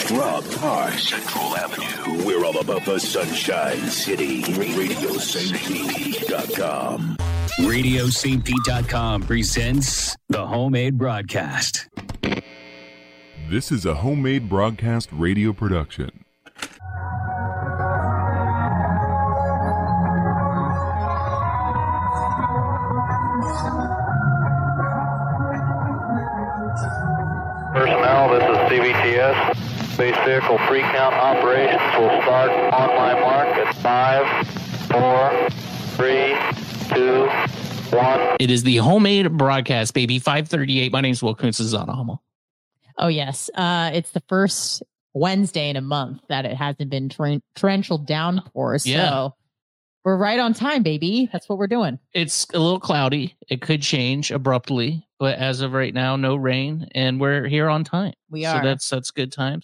Rob Park, Central Avenue. We're all about the Sunshine City. RadioSaint.com. RadioSaint.com presents the Homemade Broadcast. This is a Homemade Broadcast radio production. Personnel, this is CVTS. Space Vehicle Pre-Count operations will start on my mark at 5, 4, 3, 2, 1. It is the Homemade Broadcast, baby. 5:38. My name is Will Kuntz. This is Anna Hummel. Oh, yes. It's the first Wednesday in a month that it hasn't been torrential downpours. Yeah. So we're right on time, baby. That's what we're doing. It's a little cloudy. It could change abruptly, but as of right now, no rain, and we're here on time. We are. So that's good times.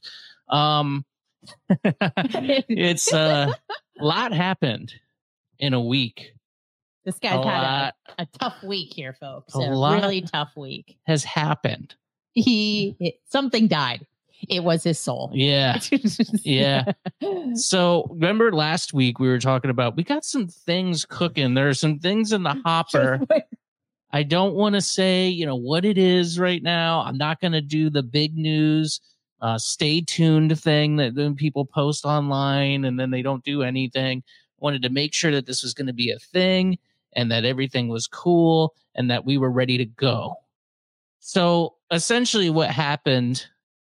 It's a lot happened in a week. This guy's had a tough week here, folks. A lot really tough week. has happened. Something died. It was his soul. Yeah. Yeah. So remember last week we were talking about, we got some things cooking. There are some things in the hopper. I don't want to say, what it is right now. I'm not going to do the big news, stay tuned thing that then people post online and then they don't do anything. I wanted to make sure that this was going to be a thing and that everything was cool and that we were ready to go. So essentially what happened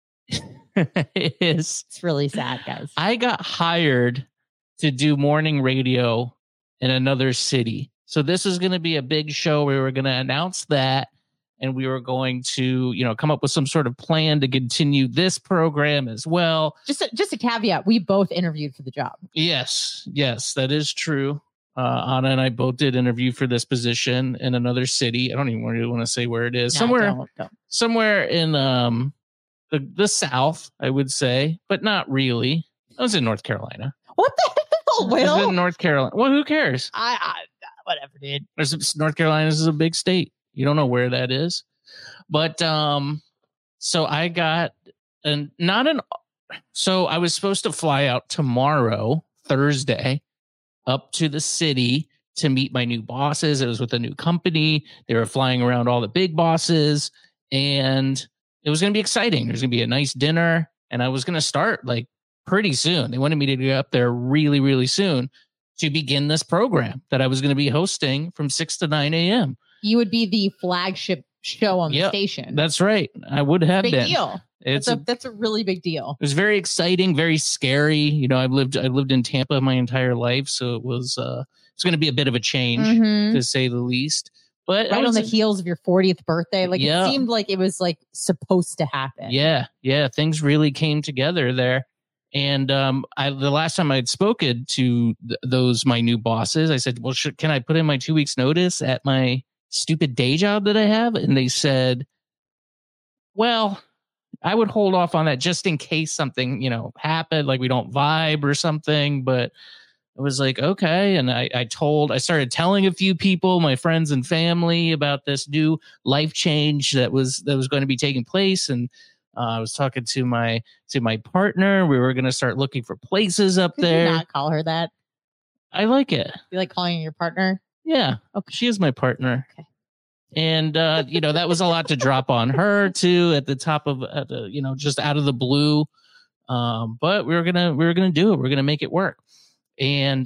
is It's really sad, guys. I got hired to do morning radio in another city. So this is going to be a big show. We were going to announce that, and we were going to, come up with some sort of plan to continue this program as well. Just a caveat. We both interviewed for the job. Yes, that is true. Anna and I both did interview for this position in another city. I don't even really want to say where it is. No, don't. Somewhere in the South, I would say, but not really. I was in North Carolina. What the hell, I was Will? in North Carolina. Well, who cares? I whatever, dude. North Carolina is a big state. You don't know where that is. But so I got so I was supposed to fly out tomorrow, Thursday, up to the city to meet my new bosses. It was with a new company. They were flying around all the big bosses, and it was going to be exciting. There's going to be a nice dinner, and I was going to start like pretty soon. They wanted me to get up there really, really soon to begin this program that I was going to be hosting from 6 to 9 a.m. You would be the flagship show on the station. That's right. I would have big been. Deal. That's a really big deal. It was very exciting, very scary. I've lived in Tampa my entire life, so it was it's going to be a bit of a change to say the least. But right on the heels of your 40th birthday, Yeah. It seemed like it was supposed to happen. Yeah, things really came together there. And the last time I'd spoken to those my new bosses, I said, "Well, can I put in my 2 weeks notice at my stupid day job that I have?" And they said, "Well, I would hold off on that just in case something, happened, like we don't vibe or something." But it was like, okay. And I started telling a few people, my friends and family, about this new life change that was going to be taking place. And I was talking to my partner. We were going to start looking for places up Could there. you not call her that? I like it. You like calling her your partner? Yeah. Okay. She is my partner. Okay. And, that was a lot to drop on her too at the top of, just out of the blue. But we were going to do it. We're going to make it work. And,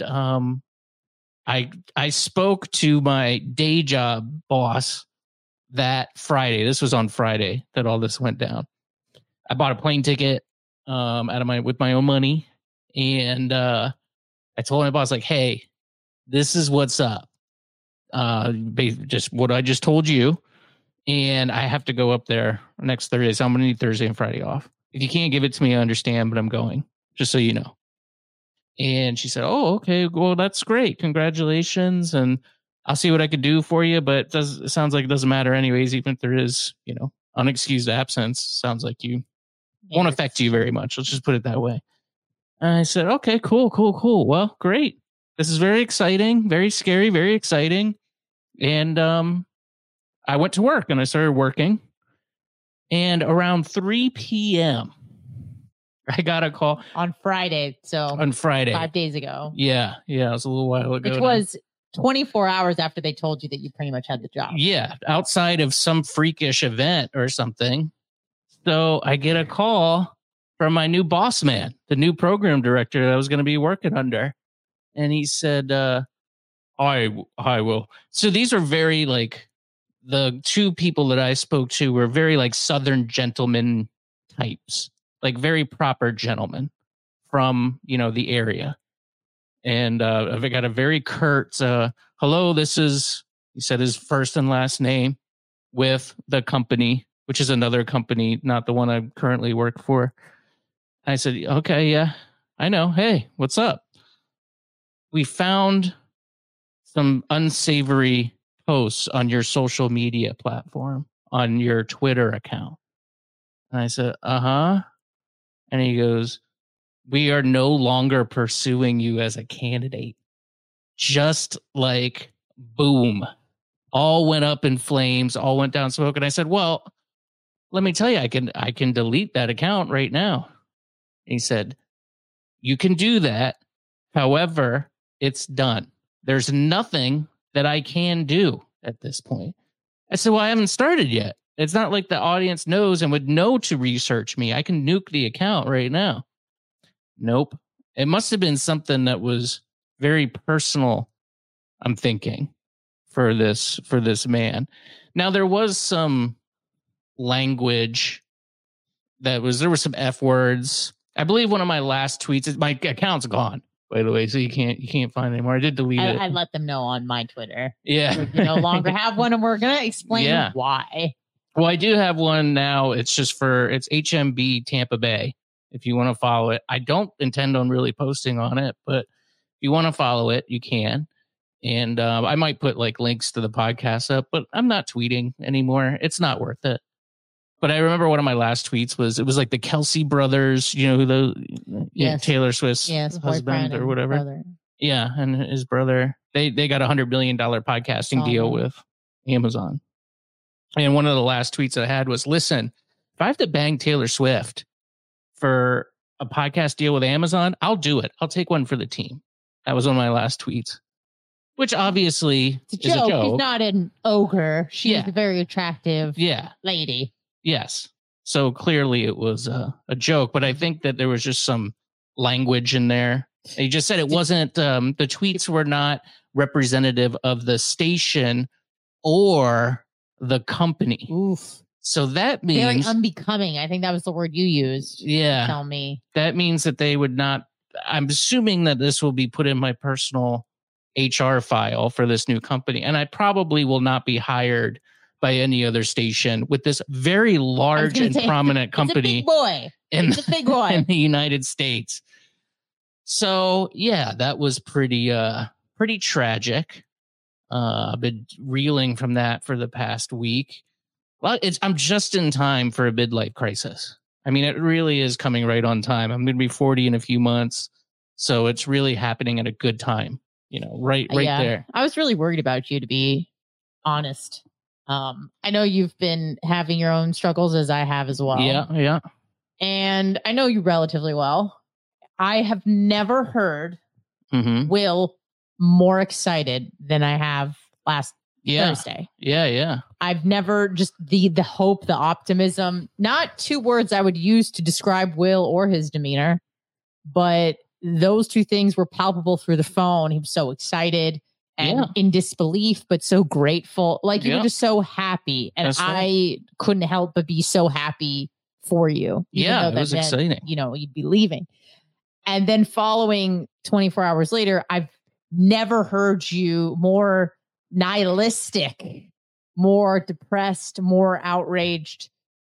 I spoke to my day job boss that Friday. This was on Friday that all this went down. I bought a plane ticket, with my own money. And, I told my boss, hey, this is what's up. Just what I just told you, and I have to go up there next Thursday, so I'm gonna need Thursday and Friday off. If you can't give it to me, I understand, but I'm going, just so you know. And she said, "Oh, okay, well, that's great, congratulations, and I'll see what I could do for you, but it sounds like it doesn't matter anyways, even if there is, unexcused absence. Sounds like you won't affect you very much. Let's just put it that way." And I said, "Okay, cool. Well, great. This is very exciting, very scary, very exciting." And I went to work and I started working. And around 3 p.m., I got a call on Friday. So on Friday. 5 days ago. Yeah. It was a little while ago. Which was 24 hours after they told you that you pretty much had the job. Yeah. Outside of some freakish event or something. So I get a call from my new boss man, the new program director that I was going to be working under. And he said, I will. So these are very like, the two people that I spoke to were very like Southern gentleman types, like very proper gentlemen from, the area. And I got a very curt, hello, this is, he said his first and last name with the company, which is another company, not the one I currently work for. I said, okay, yeah, I know. Hey, what's up? We found some unsavory posts on your social media platform, on your Twitter account. And I said, uh-huh. And he goes, we are no longer pursuing you as a candidate. Just like, boom. All went up in flames, all went down smoke. And I said, well, let me tell you, I can delete that account right now. And he said, you can do that. However, it's done. There's nothing that I can do at this point. I said, well, I haven't started yet. It's not like the audience knows and would know to research me. I can nuke the account right now. Nope. It must have been something that was very personal, I'm thinking, for this man. Now, there was some language there were some F words. I believe one of my last tweets, my account's gone, by the way, so you can't find it anymore. I did delete it. I let them know on my Twitter. Yeah. We no longer have one, and we're going to explain why. Well, I do have one now. It's it's HMB Tampa Bay. If you want to follow it, I don't intend on really posting on it, but if you want to follow it, you can. And I might put like links to the podcast up, but I'm not tweeting anymore. It's not worth it. But I remember one of my last tweets was like the Kelsey brothers, who Taylor Swift's husband or whatever. Brother. Yeah, and his brother. They got $100 million podcasting deal with Amazon. And one of the last tweets I had was, listen, if I have to bang Taylor Swift for a podcast deal with Amazon, I'll do it. I'll take one for the team. That was one of my last tweets, which obviously is a joke. She's not an ogre. She's a very attractive lady. Yes. So clearly it was a joke, but I think that there was just some language in there. He just said it wasn't, the tweets were not representative of the station or the company. Oof. So that means very unbecoming. I think that was the word you used. Yeah. Tell me. That means that they would not, I'm assuming that this will be put in my personal HR file for this new company. And I probably will not be hired by any other station with this very large and prominent company. It's a big boy. It's a big boy in the United States. So yeah, that was pretty tragic. I've been reeling from that for the past week. Well, I'm just in time for a midlife crisis. I mean, it really is coming right on time. I'm going to be 40 in a few months, so it's really happening at a good time. Right there. I was really worried about you, to be honest. I know you've been having your own struggles, as I have as well. Yeah. And I know you relatively well. I have never heard Will more excited than I have last Thursday. Yeah. I've never just the hope, the optimism, not two words I would use to describe Will or his demeanor, but those two things were palpable through the phone. He was so excited and in disbelief, but so grateful. Like you were just so happy. And I couldn't help but be so happy for you. Yeah, it was exciting. You'd be leaving. And then following 24 hours later, I've never heard you more nihilistic, more depressed, more outraged,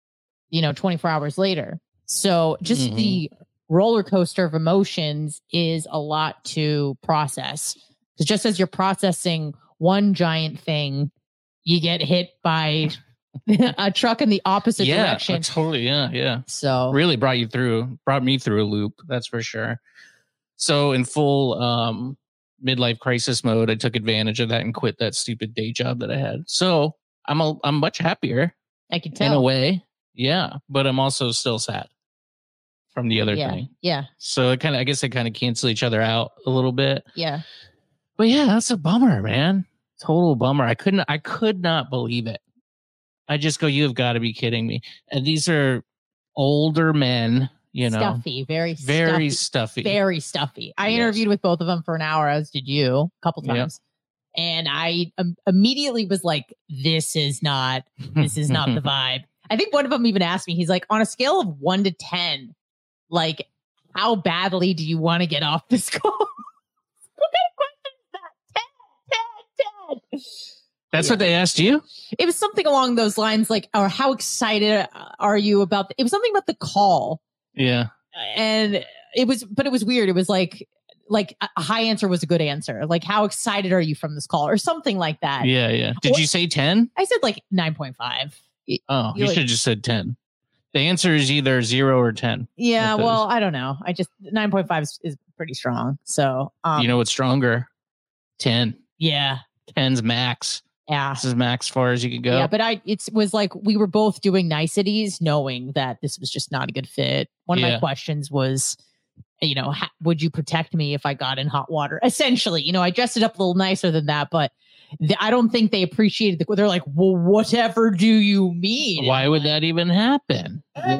24 hours later. So just the roller coaster of emotions is a lot to process. Because just as you're processing one giant thing, you get hit by a truck in the opposite direction. Totally. Yeah. So really brought me through a loop. That's for sure. So in full midlife crisis mode, I took advantage of that and quit that stupid day job that I had. So I'm much happier. I can tell. In a way. Yeah. But I'm also still sad. from the other Yeah. thing. Yeah. So it I guess they kind of cancel each other out a little bit. Yeah. But yeah, that's a bummer, man. Total bummer. I could not believe it. I just go, you have got to be kidding me. And these are older men, you know. Stuffy, very stuffy. Very stuffy. I Yes. interviewed with both of them for an hour, as did you, a couple times. And I immediately was like, this is not the vibe. I think one of them even asked me, he's like, on a scale of 1 to 10, like, how badly do you want to get off this call? What kind of question is that? 10. That's what they asked you? It was something along those lines, like, or how excited are you about it was something about the call. Yeah. And it was weird. It was like a high answer was a good answer. Like, how excited are you from this call or something like that? Yeah, yeah. Did you say 10? I said like 9.5. Oh, you should have just said 10. The answer is either 0 or 10. Yeah, well, I don't know. I just 9.5 is pretty strong. So, you know what's stronger? 10. Yeah. 10's max. Yeah. This is max as far as you could go. Yeah, but it was like we were both doing niceties, knowing that this was just not a good fit. One of my questions was, you know, would you protect me if I got in hot water? Essentially, you know, I dressed it up a little nicer than that, but I don't think they appreciated they're like, well, whatever do you mean? Why would that even happen?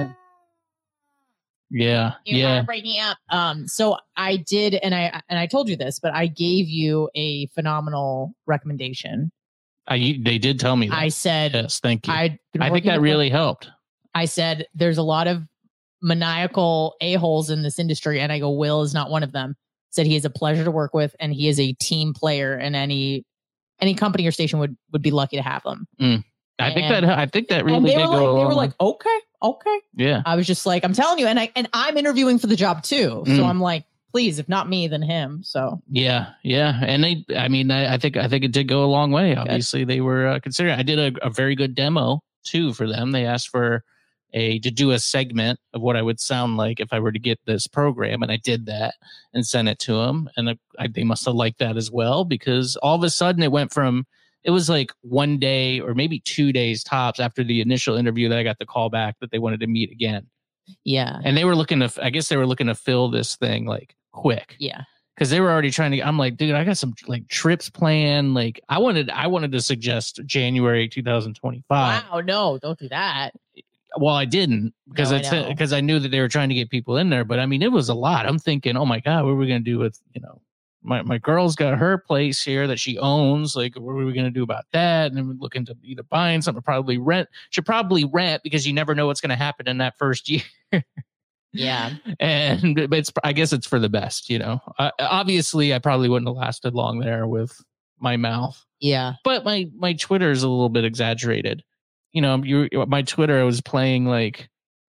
Yeah. You're breaking up. So I did, and I told you this, but I gave you a phenomenal recommendation. They did tell me that. I said, yes, thank you. I think that really helped. I said, there's a lot of maniacal a-holes in this industry, and I go, Will is not one of them. Said he is a pleasure to work with, and he is a team player, and any company or station would be lucky to have him. I think that really did go along. They were like, okay. Yeah. I was just like, I'm telling you, and I'm interviewing for the job too. So I'm like, please, if not me, then him. So yeah. And I think it did go a long way. Obviously, they were considering. I did a very good demo too for them. They asked for to do a segment of what I would sound like if I were to get this program, and I did that and sent it to them, and they must have liked that as well, because all of a sudden it was like 1 day or maybe 2 days tops after the initial interview that I got the call back that they wanted to meet again. Yeah. And they were looking to fill this thing like quick. Yeah. Because they were already I'm like, dude, I got some like trips planned. Like I wanted to suggest January 2025. Wow, no, don't do that. Well, I didn't because I knew that they were trying to get people in there. But I mean, it was a lot. I'm thinking, oh my God, what are we going to do with, you know, my girl's got her place here that she owns. Like, what are we going to do about that? And then we're looking to either buying something, probably rent. Should probably rent, because you never know what's going to happen in that first year. Yeah. But I guess it's for the best, you know. Obviously, I probably wouldn't have lasted long there with my mouth. Yeah. But my Twitter is a little bit exaggerated. You know, my Twitter, I was playing like,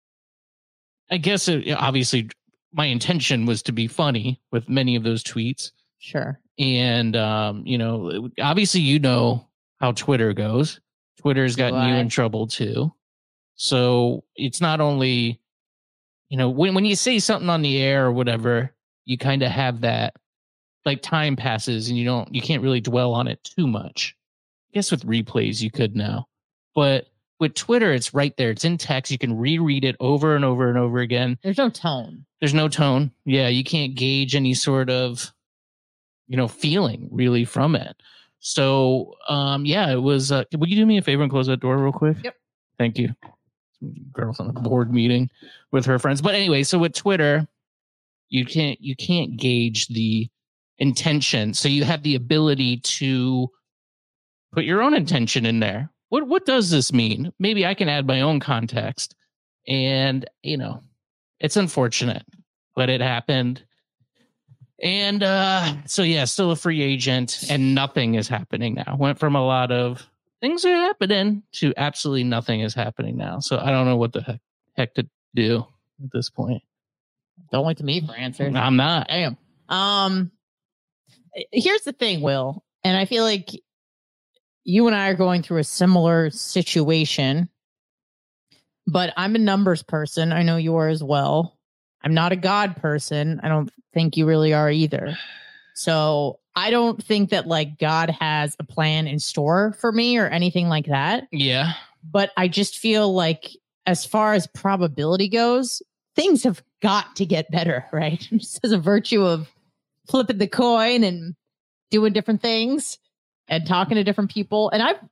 I guess obviously my intention was to be funny with many of those tweets. Sure. And, you know, obviously, you know how Twitter goes. Twitter's gotten you in trouble too. So it's not only, you know, when you say something on the air or whatever, you kind of have that, like, time passes and you can't really dwell on it too much. I guess with replays you could now, but with Twitter, it's right there. It's in text. You can reread it over and over and over again. There's no tone. Yeah, you can't gauge any sort of, you know, feeling really from it. So, yeah, it was. Will you do me a favor and close that door real quick? Yep. Thank you. Girl's on a board meeting with her friends. But anyway, so with Twitter, you can't gauge the intention. So you have the ability to put your own intention in there. What does this mean? Maybe I can add my own context. And, you know, it's unfortunate, but it happened. And so, yeah, still a free agent, and nothing is happening now. Went from a lot of things are happening to absolutely nothing is happening now. So I don't know what the heck to do at this point. Don't look to me for answers. I'm not. Damn. Here's the thing, Will, and I feel like you and I are going through a similar situation, but I'm a numbers person. I know you are as well. I'm not a God person. I don't think you really are either. So I don't think that like God has a plan in store for me or anything like that. Yeah. But I just feel like as far as probability goes, things have got to get better, right? Just as a virtue of flipping the coin and doing different things and talking to different people. And I've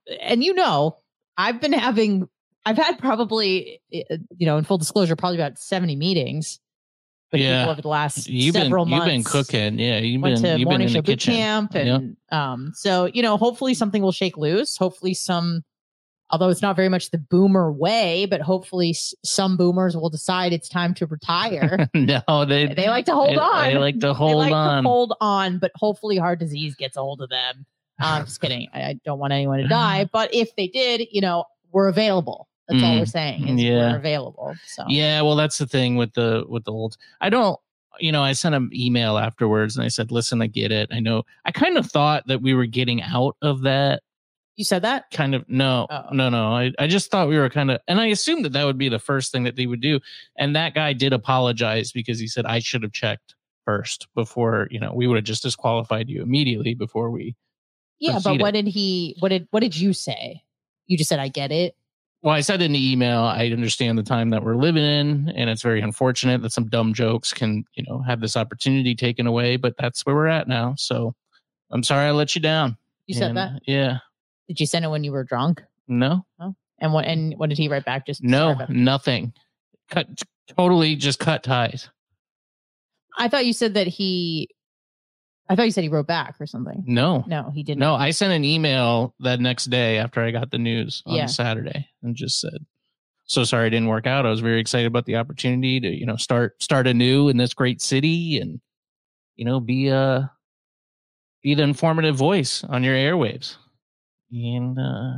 had probably, in full disclosure, probably about 70 meetings with people over the last several months. You've been cooking. Yeah. You've been in morning the show boot kitchen. camp. And so, hopefully something will shake loose. Hopefully although it's not very much the boomer way, but hopefully some boomers will decide it's time to retire. No, they like to hold on. They like to hold on. But hopefully heart disease gets a hold of them. I'm just kidding. I don't want anyone to die. But if they did, we're available. That's all we're saying is we're available. So yeah, well, that's the thing with the old. I don't. I sent an email afterwards and I said, listen, I get it. I know. I kind of thought that we were getting out of that. You said that? Kind of. No. I just thought we were kind of, and I assumed that would be the first thing that they would do. And that guy did apologize because he said, I should have checked first before, we would have just disqualified you immediately before we. Yeah. But what did you say? You just said, I get it. Well, I said in the email, I understand the time that we're living in, and it's very unfortunate that some dumb jokes can, have this opportunity taken away, but that's where we're at now. So I'm sorry I let you down. You said that? Yeah. Did you send it when you were drunk? No. Oh. And what did he write back? Just nothing. Totally just cut ties. I thought you said he wrote back or something. No, he didn't. No, I sent an email that next day after I got the news on Saturday and just said, so sorry it didn't work out. I was very excited about the opportunity to, start anew in this great city and, be the informative voice on your airwaves. And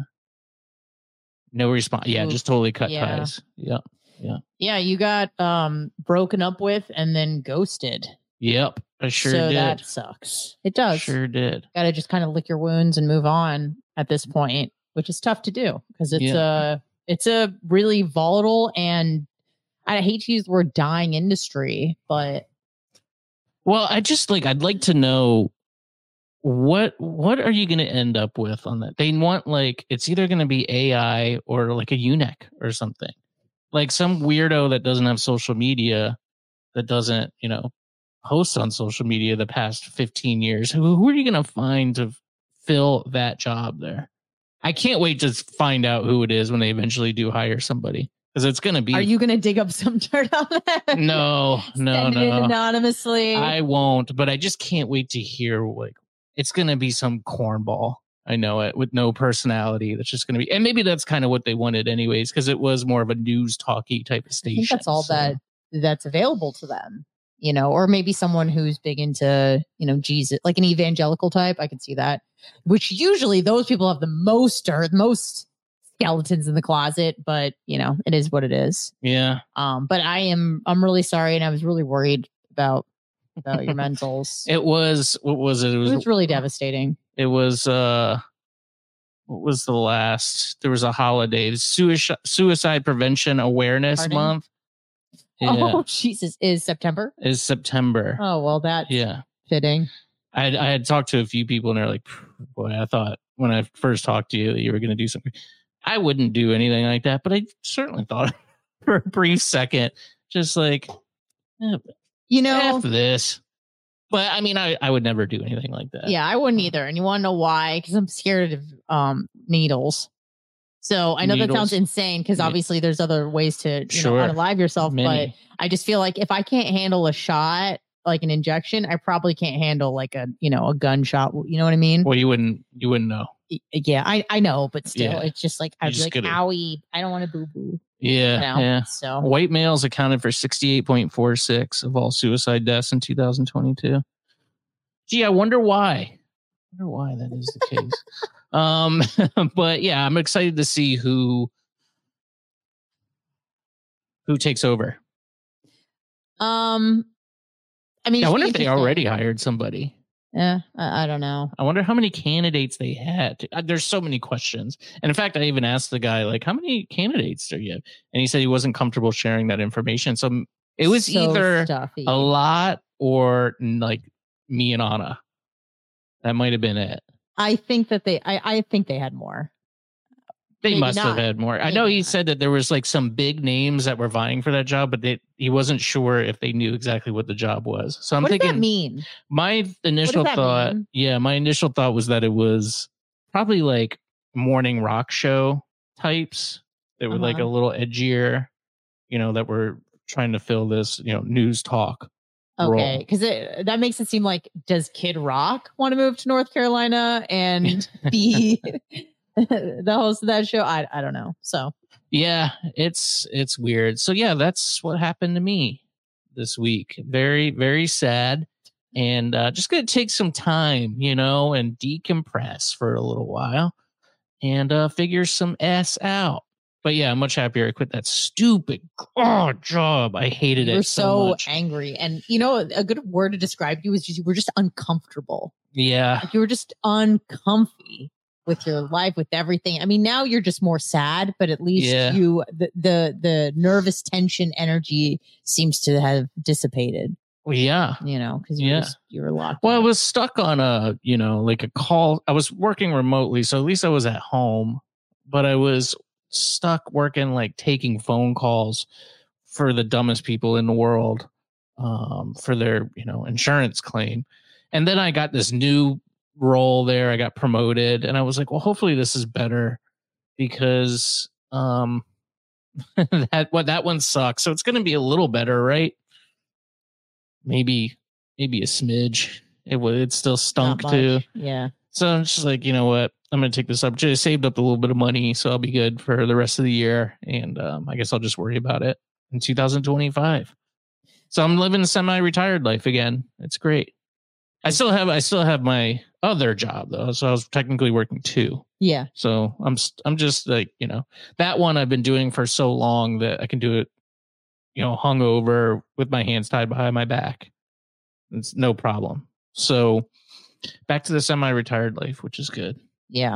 no response. Yeah, just totally cut ties. Yeah. Yeah, you got broken up with and then ghosted. Yep, I sure did. So that sucks. It does. Sure did. Got to just kind of lick your wounds and move on at this point, which is tough to do because it's a really volatile and I hate to use the word dying industry, but well, I'd like to know what are you going to end up with on that? They want it's either going to be AI or a eunuch or something, like some weirdo that doesn't have social media, that doesn't post on social media the past 15 years. Who are you going to find to fill that job there? I can't wait to find out who it is when they eventually do hire somebody, because it's going to be. Are you going to dig up some dirt on that? No. Send it anonymously. I won't, but I just can't wait to hear it's going to be some cornball. I know it, with no personality. That's just going to be, and maybe that's kind of what they wanted anyways, because it was more of a news talky type of station. I think that's all that's available to them. Or maybe someone who's big into, Jesus, like an evangelical type. I can see that, which usually those people have the most skeletons in the closet, but it is what it is. Yeah. But I'm really sorry. And I was really worried about your mentals. What was it? It was really devastating. It was, what was the last, there was a holiday, Suicide Prevention Awareness Month. Yeah. Oh, Jesus. Is September? Oh, well, that's fitting. I had talked to a few people and they're like, boy, I thought when I first talked to you that you were going to do something. I wouldn't do anything like that, but I certainly thought for a brief second, just like, F this. But I mean, I would never do anything like that. Yeah, I wouldn't either. And you want to know why? Because I'm scared of needles. So I know that sounds insane because obviously there's other ways to unalive yourself. But I just feel like if I can't handle a shot, like an injection, I probably can't handle like a gunshot. You know what I mean? Well, you wouldn't know. Yeah, I know, but still, it's just like I'd be like, owie, I don't want to boo boo. Yeah, yeah. So white males accounted for 68.46 of all suicide deaths in 2022. Gee, I wonder why. That is the case. But yeah, I'm excited to see who takes over. I mean, I wonder if they already hired somebody. Yeah, I don't know. I wonder how many candidates they had. There's so many questions. And in fact, I even asked the guy, like, how many candidates do you have? And he said he wasn't comfortable sharing that information. So it was either stuffy. A lot or like me and Anna. That might have been it. I think that I think they had more. They Maybe must have not. had more. I Maybe know he not. said that there was like some big names that were vying for that job, but he wasn't sure if they knew exactly what the job was. So I'm What does that thinking mean? my initial that thought, mean? my initial thought was that it was probably like morning rock show types that were like a little edgier, that were trying to fill this, news talk. Okay, because that makes it seem like, does Kid Rock want to move to North Carolina and be the host of that show? I don't know. So yeah, it's weird. So yeah, that's what happened to me this week. Very, very sad. And just gonna take some time, and decompress for a little while and figure some S out. But yeah, I'm much happier I quit that stupid job. I hated it you're so much. angry. And a good word to describe you is you were just uncomfortable. Yeah. Like you were just uncomfy with your life, with everything. I mean, now you're just more sad, but at least the nervous tension energy seems to have dissipated. Well, yeah. Because you were locked. Well, I was stuck on like a call. I was working remotely, so at least I was at home, but I was stuck working, like taking phone calls for the dumbest people in the world for their, insurance claim. And then I got this new role there. I got promoted and I was like, well, hopefully this is better because that one sucks. So it's going to be a little better, right? Maybe a smidge. It still stunk too. Yeah. So I'm just like, you know what? I'm going to take this up. Just saved up a little bit of money, so I'll be good for the rest of the year. And I guess I'll just worry about it in 2025. So I'm living a semi-retired life again. It's great. I still have my other job though, so I was technically working 2. Yeah. So I'm just like, that one I've been doing for so long that I can do it, hungover with my hands tied behind my back. It's no problem. So back to the semi-retired life, which is good. Yeah.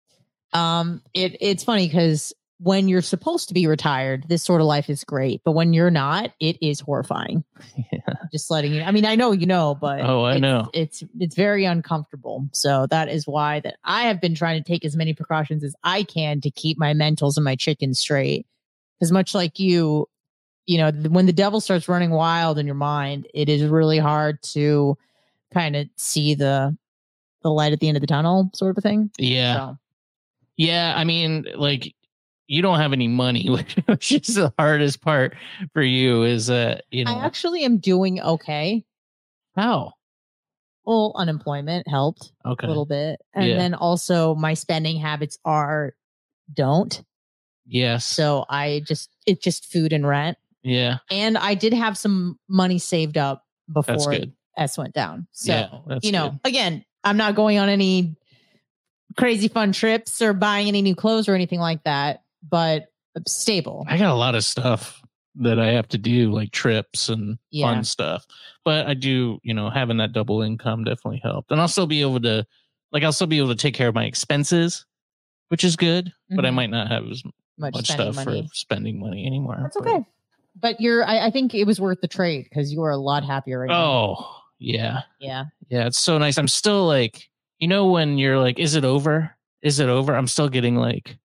It's funny because when you're supposed to be retired, this sort of life is great, but when you're not, it is horrifying. Yeah. Just letting you. I mean, I know but I know it's very uncomfortable. So that is why that I have been trying to take as many precautions as I can to keep my mentals and my chickens straight. Because much like you, when the devil starts running wild in your mind, it is really hard to kind of see the light at the end of the tunnel, sort of a thing. Yeah. So. Yeah. I mean, like, you don't have any money, which is the hardest part for you is, I actually am doing okay. How? Well, unemployment helped a little bit. And then also my spending habits don't. Yes. So it's just food and rent. Yeah. And I did have some money saved up before S went down. So, good. Again, I'm not going on any crazy fun trips or buying any new clothes or anything like that, but stable. I got a lot of stuff that I have to do, like trips and fun stuff. But I do, having that double income definitely helped. And I'll still be able to take care of my expenses, which is good, but I might not have as much stuff for spending money anymore. That's okay. But I think it was worth the trade because you are a lot happier right now. Oh, yeah. Yeah. Yeah, it's so nice. I'm still like, when you're like, is it over? Is it over? I'm still getting like,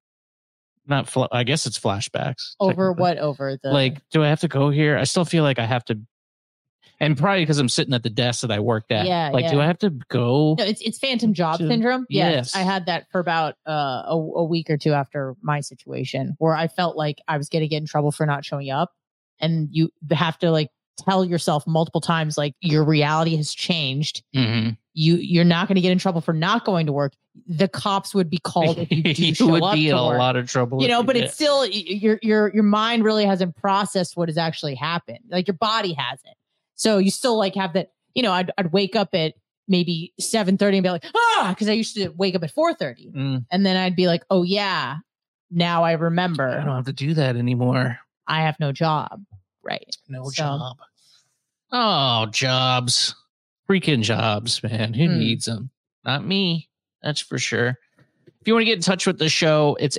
I guess it's flashbacks. Over what? Over the... Like, do I have to go here? I still feel like I have to. And probably because I'm sitting at the desk that I worked at. Yeah. Like, do I have to go? No, it's phantom job syndrome. Yes. I had that for about a week or two after my situation where I felt like I was going to get in trouble for not showing up. And you have to like tell yourself multiple times, like your reality has changed. Mm-hmm. You're not going to get in trouble for not going to work. The cops would be called if you do show would up be to in work. A lot of trouble. But it's still your mind really hasn't processed what has actually happened. Like your body hasn't. So you still like have that. I'd wake up at maybe 7:30 and be like, because I used to wake up at 4:30, and then I'd be like, oh yeah, now I remember. I don't have to do that anymore. I have no job. Right. No job. Oh, jobs. Freaking jobs, man. Who needs them? Not me. That's for sure. If you want to get in touch with the show, it's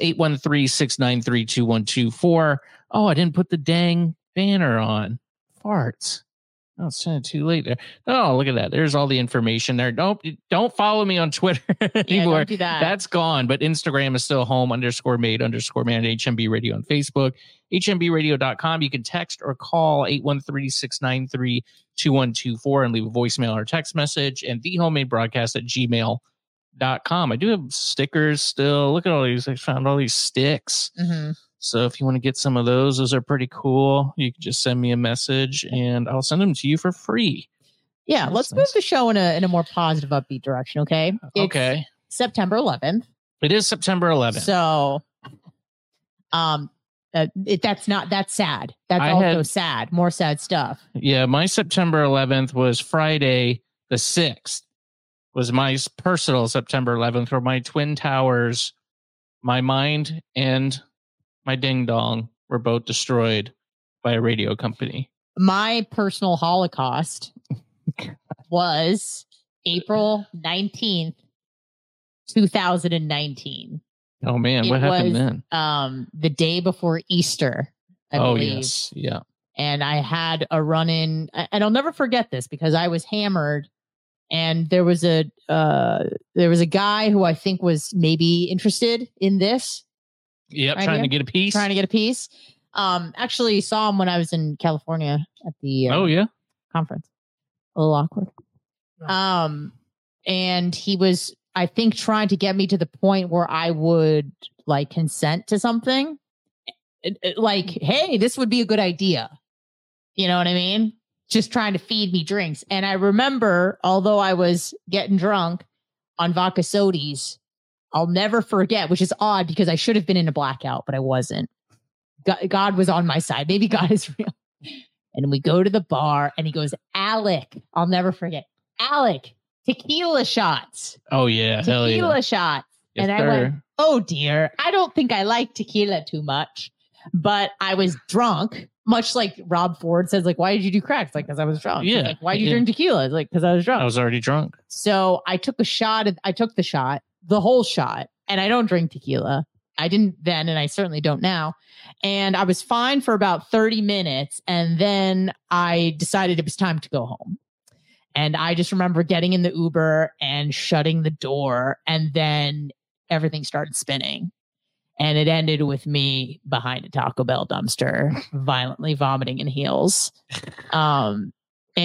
813-693-2124. Oh, I didn't put the dang banner on. Farts. Oh, it's kind of too late there. Oh, look at that. There's all the information there. Don't follow me on Twitter anymore. Don't do that. That's gone. But Instagram is still home_made_man, HMB Radio on Facebook, hmbradio.com. You can text or call 813-693-2124 and leave a voicemail or text message, and thehomemadebroadcast@gmail.com. I do have stickers still. Look at all these. I found all these sticks. Mm-hmm. So if you want to get some of those are pretty cool. You can just send me a message and I'll send them to you for free. Yeah, That's let's nice. move the show in a more positive, upbeat direction, okay? Okay. September 11th. It is September 11th. So, that's sad. That's also sad. More sad stuff. Yeah, my September 11th was Friday the 6th. Was my personal September 11th, where my Twin Towers, my mind, and my ding dong were both destroyed by a radio company. My personal Holocaust was April 19th, 2019. Oh man, what happened then? The day before Easter, I believe. Yes. Yeah. And I had a run-in, and I'll never forget this because I was hammered, and there was a guy who I think was maybe interested in this. Yep, Right trying here? to get a piece. Trying to get a piece. Actually saw him when I was in California at the Oh yeah. conference. A little awkward. And he was, I think, trying to get me to the point where I would like consent to something. Like, hey, this would be a good idea. You know what I mean? Just trying to feed me drinks. And I remember, although I was getting drunk on vodka sodies, I'll never forget, which is odd because I should have been in a blackout, but I wasn't. God was on my side. Maybe God is real. And we go to the bar and he goes, Alec, I'll never forget. Alec, tequila shots. Oh yeah. Hell yeah. Tequila shots. Yes, and I sir. went, oh dear, I don't think I like tequila too much. But I was drunk, much like Rob Ford says, like, why did you do crack? It's like, because I was drunk. Yeah, Like, why did you yeah. drink tequila? It's like, because I was drunk. I was already drunk. So I took the shot, the whole shot, and I don't drink tequila. I didn't then, and I certainly don't now. And I was fine for about 30 minutes. And then I decided it was time to go home. And I just remember getting in the Uber and shutting the door. And then everything started spinning. And it ended with me behind a Taco Bell dumpster, violently vomiting in heels. But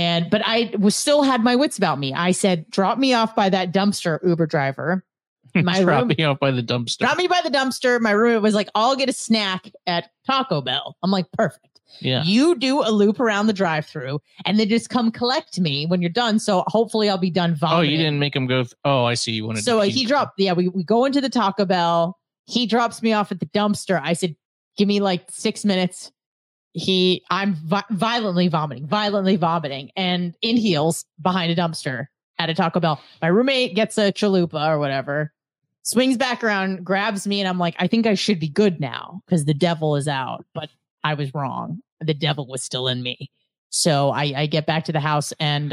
I still had my wits about me. I said, drop me off by that dumpster, Uber driver. Drop me off by the dumpster. Drop me by the dumpster. My roommate was like, I'll get a snack at Taco Bell. I'm like, perfect. Yeah. You do a loop around the drive-thru and then just come collect me when you're done. So hopefully I'll be done vomiting. Oh, you didn't make him go. Oh, I see. You wanted. So to he dropped. Yeah, we go into the Taco Bell. He drops me off at the dumpster. I said, give me like 6 minutes. I'm violently vomiting and in heels behind a dumpster at a Taco Bell. My roommate gets a chalupa or whatever, swings back around, grabs me, and I'm like, I think I should be good now because the devil is out. But I was wrong. The devil was still in me. So I get back to the house and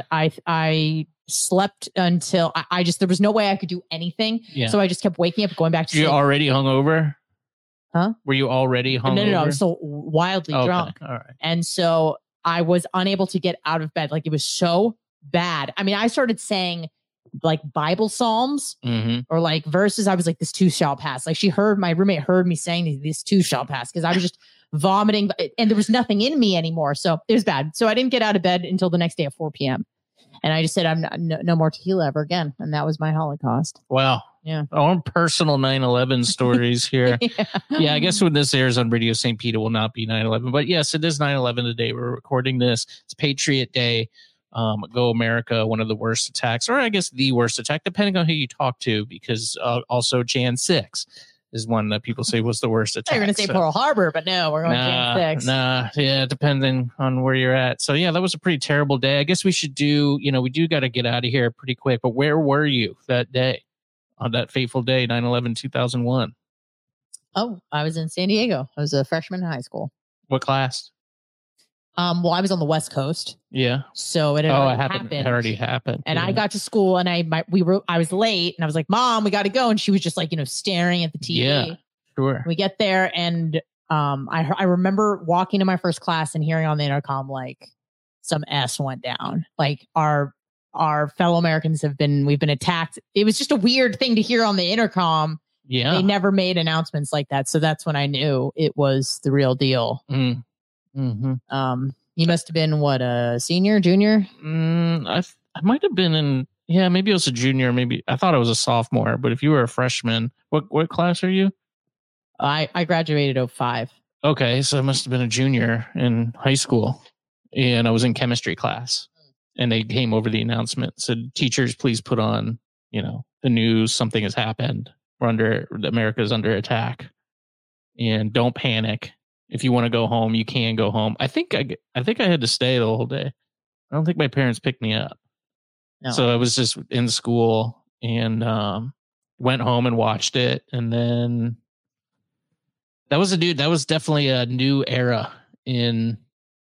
I slept until I just, there was no way I could do anything. Yeah. So I just kept waking up, going back to You sleep. already hungover? Huh? Were you already hungover? No, I was so wildly drunk. All right. And so I was unable to get out of bed. Like it was so bad. I mean, I started saying like Bible Psalms Mm-hmm. or like verses. I was like, this too shall pass. Like my roommate heard me saying this too shall pass because I was just vomiting and there was nothing in me anymore. So it was bad. So I didn't get out of bed until the next day at 4 p.m. And I just said, I'm not, no more tequila ever again. And that was my Holocaust. Wow. Yeah. Our personal 9/11 stories here. Yeah. Yeah, I guess when this airs on Radio St. Peter, it will not be 9/11. But yes, it is 9/11 today. We're recording this. It's Patriot Day. Go America, one of the worst attacks, or I guess the worst attack, depending on who you talk to, because also Jan 6 is one that people say was the worst attack. You're going to say Pearl Harbor, but no, we're going Jan 6. Yeah, depending on where you're at. So yeah, that was a pretty terrible day. I guess we should do, we do got to get out of here pretty quick, but where were you that day? On that fateful day, 9/11/2001. Oh, I was in San Diego. I was a freshman in high school. What class? Well, I was on the West Coast, Yeah. so it had already happened. It already happened. And yeah. I got to school, and I was late, and I was like, "Mom, we got to go." And she was just like, staring at the TV. Yeah, sure. We get there, and I remember walking to my first class and hearing on the intercom like some S went down. Like our fellow Americans we've been attacked. It was just a weird thing to hear on the intercom. Yeah. They never made announcements like that. So that's when I knew it was the real deal. Mm-hmm. You must have been what, a senior, junior? I might have been maybe I was a junior. Maybe I thought I was a sophomore, but if you were a freshman, what class are you? I graduated 2005. Okay. So I must have been a junior in high school, and I was in chemistry class, and they came over the announcement, said, teachers, please put on, the news. Something has happened. America's under attack, and don't panic. If you want to go home, you can go home. I think I had to stay the whole day. I don't think my parents picked me up. No. So I was just in school and went home and watched it. And then that was definitely a new era in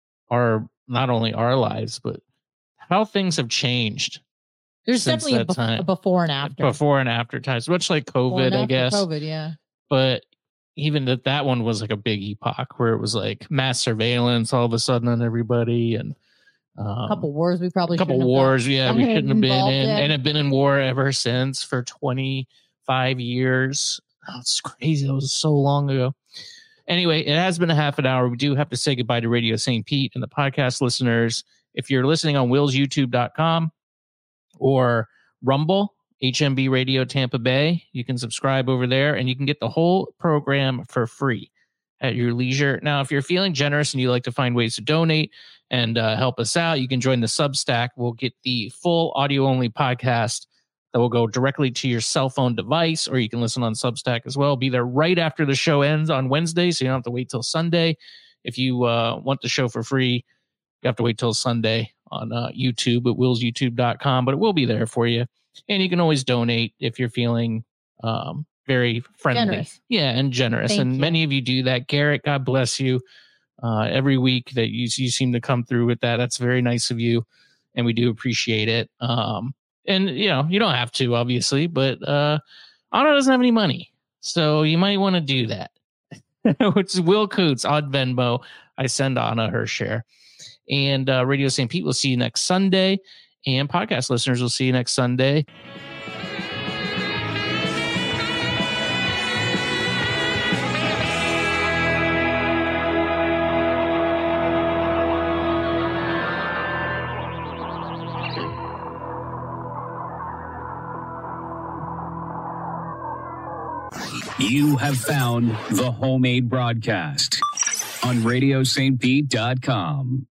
not only our lives, but how things have changed. There's definitely a before and after. Before and after times, much like COVID, I guess. COVID, yeah. But even that one was like a big epoch where it was like mass surveillance all of a sudden on everybody, and a couple wars we probably we shouldn't have been in, and have been in war ever since for 25 years. Oh, it's crazy. That was so long ago. Anyway, it has been a half an hour. We do have to say goodbye to Radio St. Pete and the podcast listeners. If you're listening on willsyoutube.com or Rumble, HMB Radio Tampa Bay, you can subscribe over there, and you can get the whole program for free at your leisure. Now, if you're feeling generous and you like to find ways to donate and help us out, you can join the Substack. We'll get the full audio-only podcast that will go directly to your cell phone device, or you can listen on Substack as well. Be there right after the show ends on Wednesday, so you don't have to wait till Sunday. If you want the show for free, you have to wait till Sunday on YouTube at willsyoutube.com, but it will be there for you. And you can always donate if you're feeling very friendly. Generous. Yeah, and generous. Thank you. Many of you do that. Garrett, God bless you. Every week that you seem to come through with that. That's very nice of you, and we do appreciate it. And, you don't have to, obviously, but Anna doesn't have any money, so you might want to do that. Which is Will Coots on Venmo. I send Anna her share. And Radio St. Pete will see you next Sunday. And podcast listeners will see you next Sunday. You have found the Homemade Broadcast on RadioSt.Pete.com.